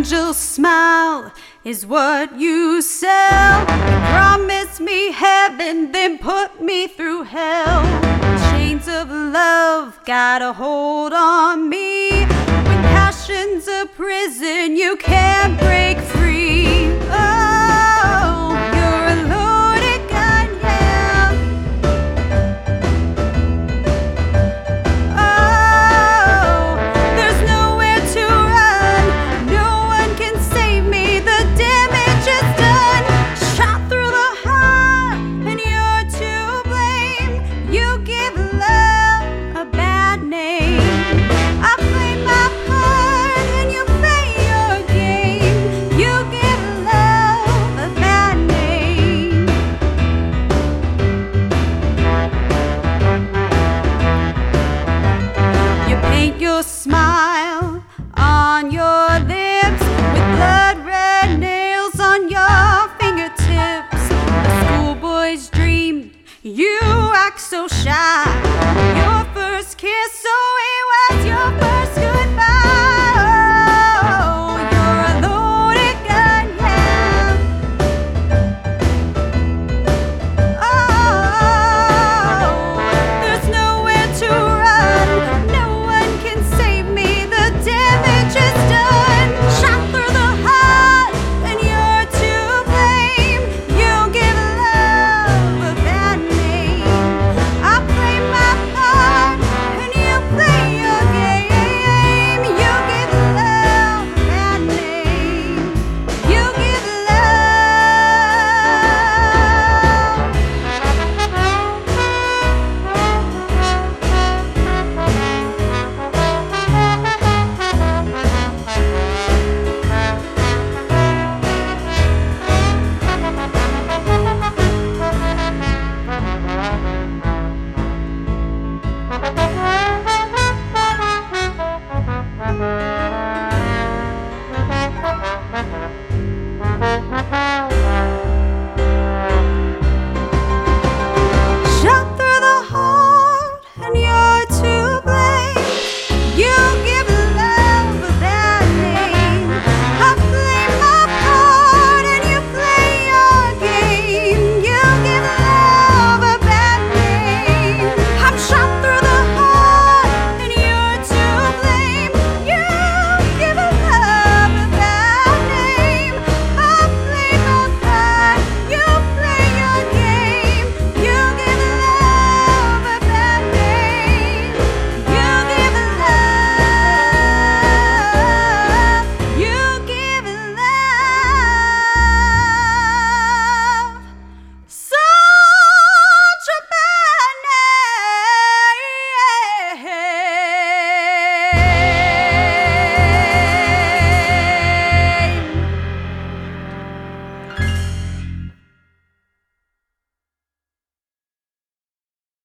angel smile is what you sell. Promise me heaven, then put me through hell. Chains of love got a hold on me. When passion's a prison, you can't break free. Oh, you're a loaded gun, yeah. Oh, there's nowhere to run. No one can save me. The damage is done. Shot through the heart, and you're to blame. You give love a bad name. I play my part, and you play your game. You give love a bad name. You paint your smile on your